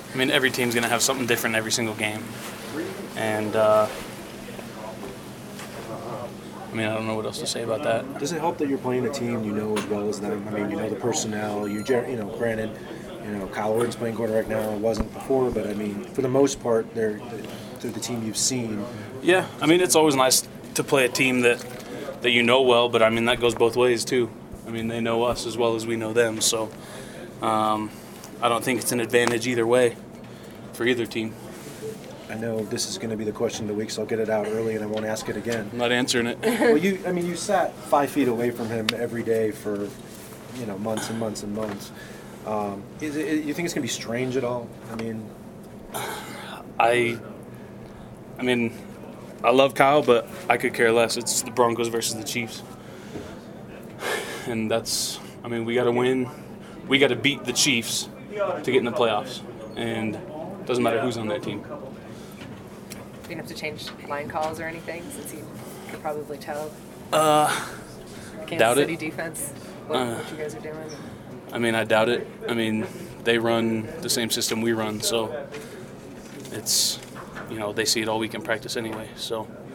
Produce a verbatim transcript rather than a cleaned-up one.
I mean, every team's going to have something different every single game. And, uh, I mean, I don't know what else to say about that. Does it help that you're playing a team you know as well as them? I mean, you know the personnel. You, you know, granted, you know, Kyle Orton's playing quarterback now. It wasn't before, but I mean, for the most part, they're they're the team you've seen. Yeah, I mean, it's always nice to play a team that that you know well, but I mean, that goes both ways too. I mean, they know us as well as we know them, so um, I don't think it's an advantage either way for either team. I know this is going to be the question of the week, so I'll get it out early and I won't ask it again. I'm not answering it. Well, you, I mean, you sat five feet away from him every day for, you know, months and months and months. Um, is it, you think it's going to be strange at all? I mean, I, I mean, I love Kyle, but I could care less. It's the Broncos versus the Chiefs, and that's. I mean, we got to win. We got to beat the Chiefs to get in the playoffs, and it doesn't matter who's on that team. You didn't have to change line calls or anything, since you could probably tell. Uh, Kansas doubt City it. defense, what, Uh, what you guys are doing. I mean, I doubt it. I mean, they run the same system we run, so it's, you know, they see it all week in practice anyway. So